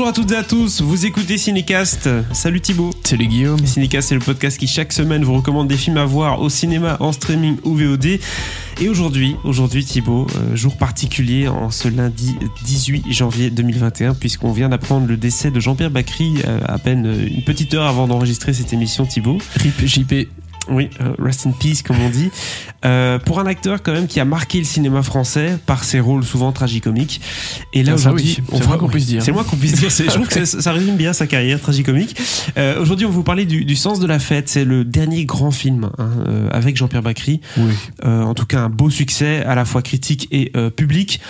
à toutes et à tous, vous écoutez Cinécast. Salut Thibaut. Salut Guillaume. Cinécast, c'est le podcast qui chaque semaine vous recommande des films à voir au cinéma, en streaming ou VOD. Et aujourd'hui Thibaut, jour particulier en ce lundi 18 janvier 2021, puisqu'on vient d'apprendre le décès de Jean-Pierre Bacry à peine une petite heure avant d'enregistrer cette émission, Thibaut. RIP JP. Oui, rest in peace comme on dit. Pour un acteur quand même qui a marqué le cinéma français par ses rôles souvent tragicomiques. Et là aujourd'hui, c'est le moins qu'on puisse dire. C'est le moins qu'on puisse dire. Je trouve que ça résume bien sa carrière tragicomique. Aujourd'hui, on va vous parler du Sens de la fête. C'est le dernier grand film avec Jean-Pierre Bacry. Oui. En tout cas, un beau succès à la fois critique et public.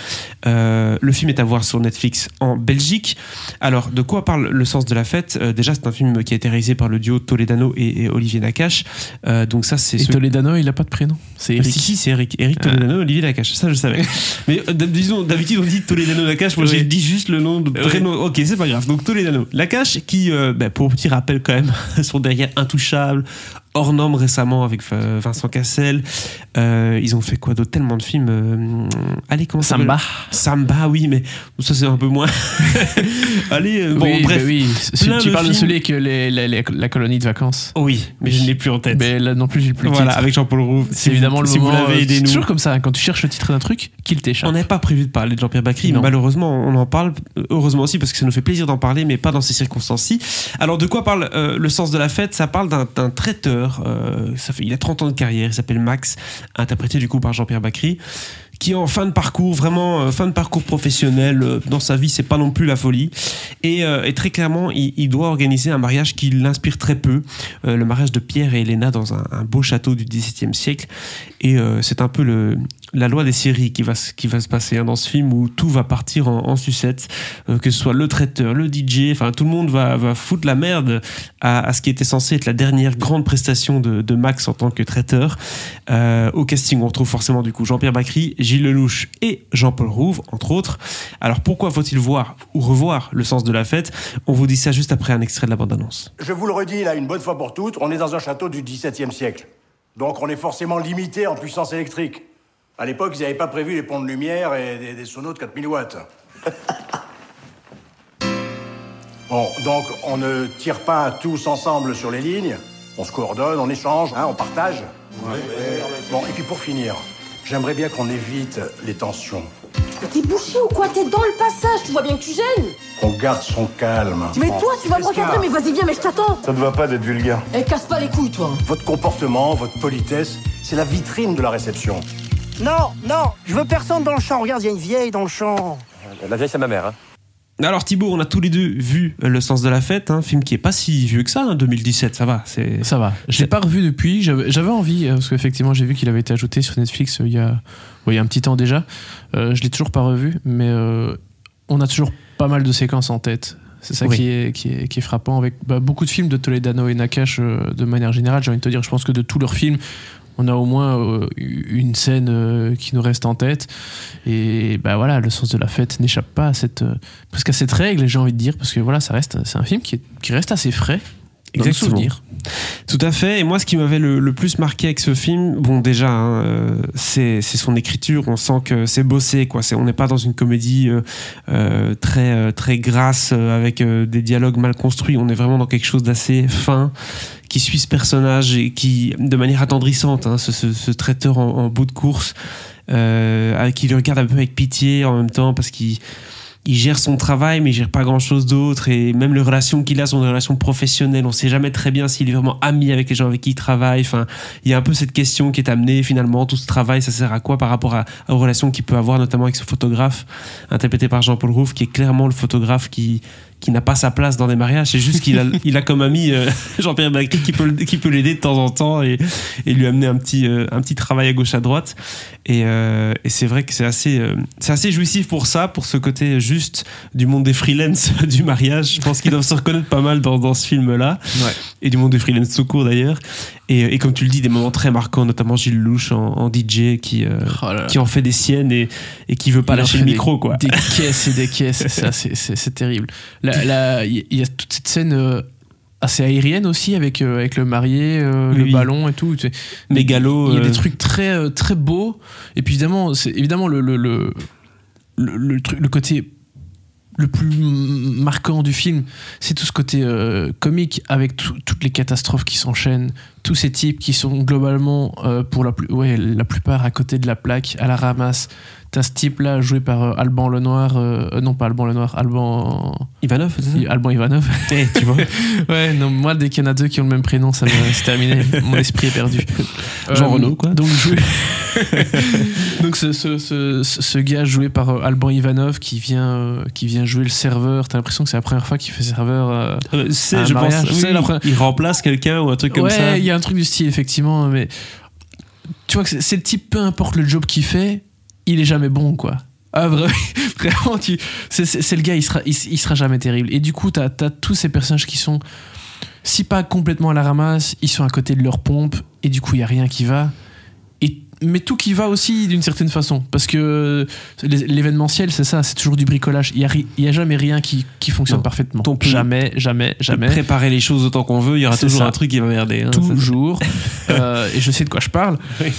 Le film est à voir sur Netflix en Belgique. Alors, de quoi parle le Sens de la fête ? Déjà, c'est un film qui a été réalisé par le duo Toledano et Olivier Nakache. Donc ça, c'est Toledano, il a pas de prénom. C'est Eric. Si, c'est Eric. Eric Toledano, Olivier Nakache. Ça, je savais. Mais disons, d'habitude, on dit Toledano Nakache. Moi, j'ai dit juste le nom de prénom. Ok, c'est pas grave. Donc Toledano Nakache, qui, pour petit rappel quand même, sont derrière Intouchables, hors norme récemment avec Vincent Cassel. Ils ont fait quoi d'autre ? Tellement de films. Allez, comment ça s'appelle ? Samba, oui, mais ça c'est un peu moins. Allez, bon, oui, bref. Oui. Tu parles de celui avec la colonie de vacances. Oui, mais je ne l'ai plus en tête. Mais là non plus, j'ai plus le voilà, titre. avec Jean-Paul Rouve. C'est évidemment le si moment. Vous l'avez aidé, c'est nous. toujours comme ça, quand tu cherches le titre d'un truc, qu'il t'échappe. On n'avait pas prévu de parler de Jean-Pierre Bacry, mais malheureusement, on en parle. Heureusement aussi, parce que ça nous fait plaisir d'en parler, mais pas dans ces circonstances-ci. Alors, de quoi parle le Sens de la fête ? Ça parle d'un traiteur. Il a 30 ans de carrière, il s'appelle Max, interprété du coup par Jean-Pierre Bacry, qui est en fin de parcours, vraiment fin de parcours professionnel. Dans sa vie, c'est pas non plus la folie. Et très clairement, il doit organiser un mariage qui l'inspire très peu. Le mariage de Pierre et Elena dans un beau château du XVIIe siècle. Et c'est un peu la loi des séries qui va se passer dans ce film, où tout va partir en sucette. Que ce soit le traiteur, le DJ, enfin tout le monde va foutre la merde à ce qui était censé être la dernière grande prestation de Max en tant que traiteur. Au casting, on retrouve forcément du coup Jean-Pierre Bacry, Gilles Lellouche et Jean-Paul Rouve, entre autres. Alors pourquoi faut-il voir ou revoir le Sens de la fête ? On vous dit ça juste après un extrait de la bande-annonce. Je vous le redis là une bonne fois pour toutes, on est dans un château du XVIIe siècle. Donc on est forcément limité en puissance électrique. À l'époque, ils n'avaient pas prévu les ponts de lumière et des sonos de 4000 watts. Bon, donc on ne tire pas tous ensemble sur les lignes. On se coordonne, on échange, on partage. Ouais. Bon, et puis pour finir, j'aimerais bien qu'on évite les tensions. T'es bouché ou quoi ? T'es dans le passage, tu vois bien que tu gênes. Qu'on garde son calme. Mais toi, tu vas me recadrer, mais vas-y, viens, mais je t'attends. Ça ne va pas d'être vulgaire. Eh, casse pas les couilles, toi. Votre comportement, votre politesse, c'est la vitrine de la réception. Non, je veux personne dans le champ. Regarde, il y a une vieille dans le champ. La vieille, c'est ma mère, hein. Alors Thibaut, on a tous les deux vu Le Sens de la fête, un film qui est pas si vieux que ça, 2017, ça va. Ça va. Je l'ai pas revu depuis, j'avais envie, parce qu'effectivement j'ai vu qu'il avait été ajouté sur Netflix il y a un petit temps déjà. Je l'ai toujours pas revu, mais on a toujours pas mal de séquences en tête. C'est ça qui est frappant avec beaucoup de films de Toledano et Nakache de manière générale. J'ai envie de te dire, je pense que de tous leurs films, on a au moins une scène qui nous reste en tête. Et voilà, le Sens de la fête n'échappe pas presque à cette règle, j'ai envie de dire, parce que voilà, c'est un film qui reste assez frais dans le souvenir. Tout à fait. Et moi, ce qui m'avait le plus marqué avec ce film, bon, déjà, c'est son écriture. On sent que c'est bossé, quoi. On n'est pas dans une comédie très très grasse avec des dialogues mal construits. On est vraiment dans quelque chose d'assez fin, qui suit ce personnage et qui, de manière attendrissante, ce traiteur en bout de course, qui le regarde un peu avec pitié en même temps, parce qu'il gère son travail, mais il gère pas grand chose d'autre. Et même les relations qu'il a sont des relations professionnelles. On sait jamais très bien s'il est vraiment ami avec les gens avec qui il travaille. Enfin, il y a un peu cette question qui est amenée, finalement. Tout ce travail, ça sert à quoi par rapport aux relations qu'il peut avoir, notamment avec ce photographe, interprété par Jean-Paul Rouve, qui est clairement le photographe qui n'a pas sa place dans des mariages. C'est juste qu'il a comme ami Jean-Pierre Bacry qui peut l'aider de temps en temps et lui amener un petit travail à gauche à droite. Et c'est vrai que c'est assez jouissif pour ce côté juste du monde des freelance du mariage. Je pense qu'ils doivent se reconnaître pas mal dans ce film-là. Ouais. Et du monde des freelance tout court d'ailleurs. Et comme tu le dis, des moments très marquants, notamment Gilles Lellouche en DJ qui en fait des siennes et qui veut pas lâcher le micro, quoi. Des caisses et des caisses, ça c'est terrible. Là, il y a toute cette scène assez aérienne aussi avec le marié, le ballon et tout. Mégalo. Il y a des trucs très très beaux. Et puis évidemment, c'est évidemment le côté le plus marquant du film, c'est tout ce côté comique avec toutes les catastrophes qui s'enchaînent, tous ces types qui sont globalement pour la plupart à côté de la plaque, à la ramasse. T'as ce type-là joué par Alban Lenoir, non pas Alban Lenoir, Alban Ivanov, c'est ça? Alban Ivanov. Tu vois. Ouais, non, moi dès qu'il y en a deux qui ont le même prénom, c'est terminé. Mon esprit est perdu. Jean Reno, quoi. Donc ce gars joué par Alban Ivanov qui vient jouer le serveur. T'as l'impression que c'est la première fois qu'il fait serveur. Je pense. Il remplace quelqu'un ou un truc comme ça. Ouais, il y a un truc du style effectivement, mais tu vois que c'est le type, peu importe le job qu'il fait, il est jamais bon, quoi. Ah, vraiment, c'est le gars, il sera jamais terrible. Et du coup, t'as tous ces personnages qui sont, si pas complètement à la ramasse, ils sont à côté de leur pompe, et du coup, il y a rien qui va. Mais tout qui va aussi d'une certaine façon, parce que l'événementiel, c'est ça, c'est toujours du bricolage. Il y a jamais rien qui fonctionne parfaitement. Jamais. Préparer les choses autant qu'on veut, il y aura toujours un truc qui va merder. Hein, toujours. Et je sais de quoi je parle. Oui.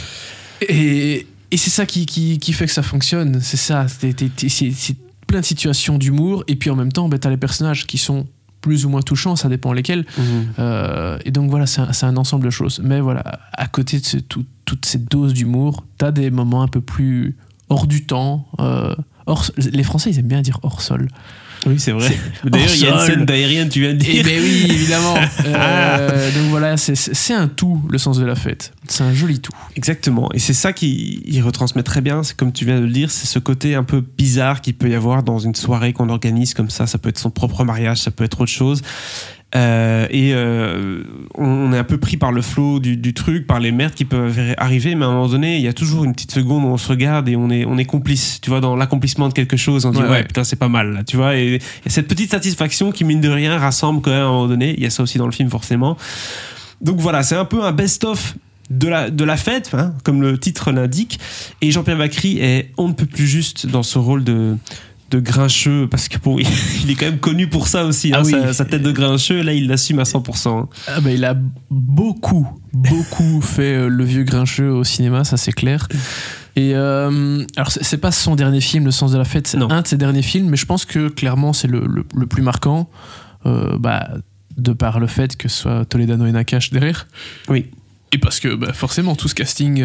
Et c'est ça qui fait que ça fonctionne. C'est ça. C'est plein de situations d'humour. Et puis en même temps, t'as les personnages qui sont plus ou moins touchants, ça dépend lesquels. Et donc voilà, c'est un ensemble de choses. Mais voilà, à côté de toute cette dose d'humour, t'as des moments un peu plus hors du temps. Les Français, ils aiment bien dire hors sol. Oui, c'est vrai. D'ailleurs, il y a une scène d'aérienne, tu viens de dire. Eh ben oui, évidemment. Donc voilà, c'est un tout, le sens de la fête. C'est un joli tout. Exactement. Et c'est ça qu'il retransmet très bien. C'est comme tu viens de le dire, c'est ce côté un peu bizarre qu'il peut y avoir dans une soirée qu'on organise comme ça. Ça peut être son propre mariage, ça peut être autre chose. On est un peu pris par le flow du truc, par les merdes qui peuvent arriver, mais à un moment donné il y a toujours une petite seconde où on se regarde et on est complice, tu vois, dans l'accomplissement de quelque chose. On dit ouais putain, c'est pas mal là, tu vois, et cette petite satisfaction qui mine de rien rassemble quand même à un moment donné. Il y a ça aussi dans le film forcément. Donc voilà, c'est un peu un best-of de la fête, hein, comme le titre l'indique, et Jean-Pierre Bacry est on ne peut plus juste dans ce rôle de grincheux, parce que bon, il est quand même connu pour ça aussi, hein, sa tête de grincheux, là il l'assume à 100%. Ah bah, il a beaucoup fait le vieux grincheux au cinéma, ça c'est clair. Et alors c'est pas son dernier film, Le Sens de la Fête, c'est un de ses derniers films, mais je pense que clairement c'est le plus marquant, de par le fait que ce soit Toledano et Nakache derrière. Oui. Et parce que forcément tout ce casting...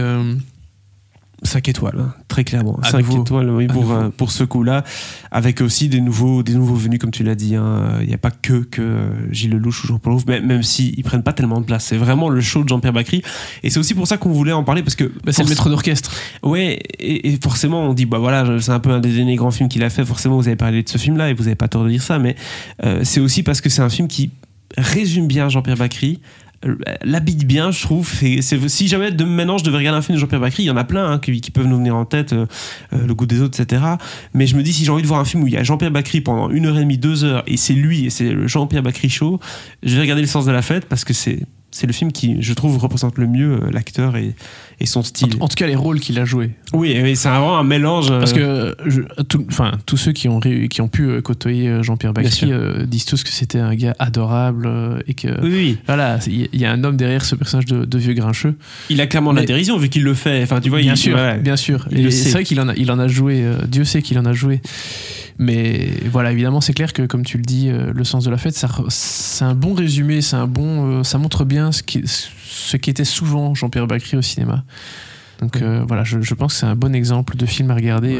5 étoiles, hein, très clairement. 5 étoiles, oui, pour ce coup-là, avec aussi des nouveaux venus, comme tu l'as dit. Il n'y a pas que Gilles Lelouch ou Jean-Paul Rouve, même s'ils prennent pas tellement de place. C'est vraiment le show de Jean-Pierre Bacry. Et c'est aussi pour ça qu'on voulait en parler, parce que c'est le maître d'orchestre. Ouais, et forcément, on dit, voilà, c'est un peu un des derniers grands films qu'il a fait. Forcément, vous avez parlé de ce film-là et vous n'avez pas tort de dire ça, mais c'est aussi parce que c'est un film qui résume bien Jean-Pierre Bacry, l'habite bien, je trouve. Si jamais maintenant je devais regarder un film de Jean-Pierre Bacry, il y en a plein, hein, qui peuvent nous venir en tête, Le Goût des autres, etc. Mais je me dis, si j'ai envie de voir un film où il y a Jean-Pierre Bacry pendant 1h30, 2h, et c'est lui, et c'est le Jean-Pierre Bacry show, je vais regarder Le Sens de la Fête, parce que c'est le film qui, je trouve, représente le mieux l'acteur et son style. En tout cas, les rôles qu'il a joués. Oui, c'est vraiment un mélange. Parce que tous ceux qui ont pu côtoyer Jean-Pierre Bacry disent tous que c'était un gars adorable et que voilà, il y a un homme derrière ce personnage de vieux grincheux. Il a clairement de la dérision vu qu'il le fait. Enfin, tu vois, bien sûr. Et c'est vrai qu'il en a joué. Dieu sait qu'il en a joué. Mais voilà, évidemment, c'est clair que, comme tu le dis, Le Sens de la Fête, c'est un bon résumé, ça montre bien ce qu'était souvent Jean-Pierre Bacry au cinéma. Donc voilà, je pense que c'est un bon exemple de film à regarder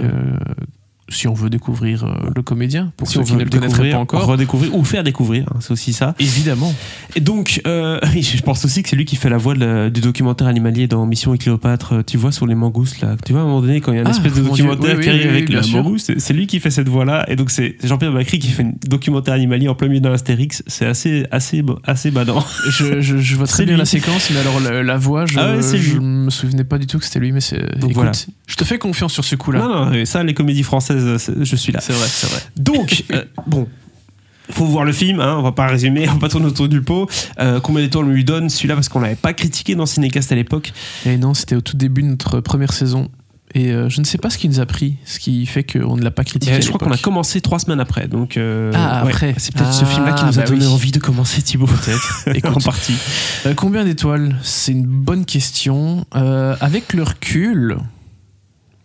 si on veut découvrir le comédien, pour ceux qui ne le connaîtraient pas encore. Redécouvrir ou faire découvrir, hein, c'est aussi ça. Évidemment. Et donc, je pense aussi que c'est lui qui fait la voix du documentaire animalier dans Mission et Cléopâtre, tu vois, sur les mangoustes, là. Tu vois, à un moment donné, quand il y a une espèce de documentaire qui arrive avec la mangouste, c'est lui qui fait cette voix-là. Et donc, c'est Jean-Pierre Bacry qui fait un documentaire animalier en plein milieu d'un Astérix. C'est assez badant. Je vois très bien la séquence, mais alors la voix, je me souvenais pas du tout que c'était lui, mais écoute, voilà. Je te fais confiance sur ce coup-là. Non, ça, les comédies françaises, je suis là. C'est vrai. Donc, bon, faut voir le film, hein, on va pas résumer, on va pas tourner autour du pot. Combien d'étoiles on lui donne celui-là, parce qu'on l'avait pas critiqué dans Cinécast à l'époque. Et non, c'était au tout début de notre première saison. Et je ne sais pas ce qui nous a pris, ce qui fait qu'on ne l'a pas critiqué. Je crois qu'on a commencé 3 semaines après. Donc, après. C'est peut-être ce film-là qui nous a donné envie de commencer, Thibaut. Peut-être. En partie. Combien d'étoiles ? C'est une bonne question. Avec le recul,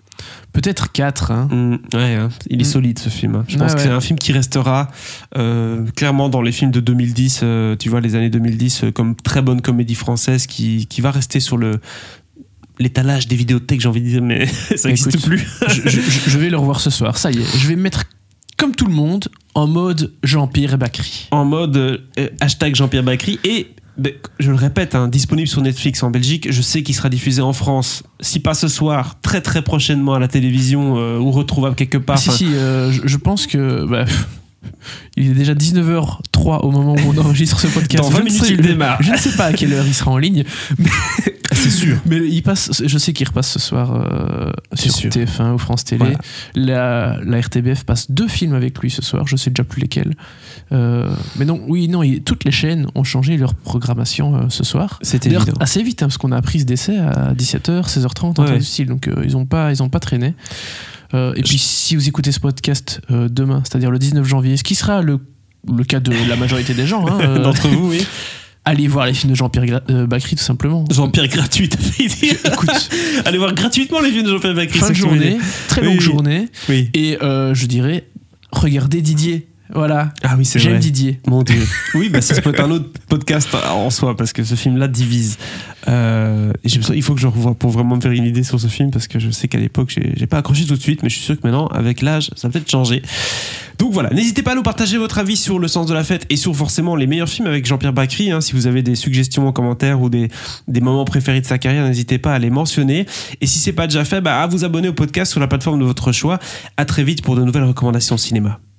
Peut-être 4. Hein. Ouais, hein. Il est solide ce film. Hein. Je pense que c'est un film qui restera clairement dans les films de 2010, tu vois, les années 2010, comme très bonne comédie française qui va rester sur l'étalage des vidéothèques, j'ai envie de dire, mais ça n'existe plus. je vais le revoir ce soir, ça y est. Je vais me mettre, comme tout le monde, en mode Jean-Pierre Bacri. En mode hashtag Jean-Pierre Bacri. Et je le répète, hein, disponible sur Netflix en Belgique. Je sais qu'il sera diffusé en France, si pas ce soir, très très prochainement à la télévision ou retrouvable quelque part. Je pense que... il est déjà 19h03 au moment où on enregistre ce podcast. Dans 20 minutes, il démarre. Je ne sais pas à quelle heure il sera en ligne. Mais c'est sûr. Mais il passe, je sais qu'il repasse ce soir sur TF1 ou France Télé. Voilà. La RTBF passe 2 films avec lui ce soir. Je sais déjà plus lesquels. Mais non, toutes les chaînes ont changé leur programmation ce soir. C'était évident. Assez vite, hein, parce qu'on a appris ce décès à 17h, 16h30, du style. Donc ils ont pas traîné. Et puis si vous écoutez ce podcast demain, c'est-à-dire le 19 janvier, ce qui sera le cas de la majorité des gens, hein, d'entre vous, oui. Allez voir les films de Jean-Pierre Bacri, tout simplement. Jean-Pierre gratuit, t'as fait dire. Écoute, allez voir gratuitement les films de Jean-Pierre Bacri. Fin de journée, très longue journée. Oui. Et je dirais, regardez Didier. Voilà. Ah oui, c'est J'aime vrai. Didier. Mon Dieu. Oui, ça peut être un autre podcast en soi, parce que ce film-là divise. Il faut que je revoie pour vraiment me faire une idée sur ce film, parce que je sais qu'à l'époque, j'ai pas accroché tout de suite, mais je suis sûr que maintenant, avec l'âge, ça va peut-être changer. Donc voilà, n'hésitez pas à nous partager votre avis sur Le Sens de la Fête et sur forcément les meilleurs films avec Jean-Pierre Bacri. Hein, si vous avez des suggestions en commentaire ou des moments préférés de sa carrière, n'hésitez pas à les mentionner. Et si c'est pas déjà fait, à vous abonner au podcast sur la plateforme de votre choix. À très vite pour de nouvelles recommandations cinéma.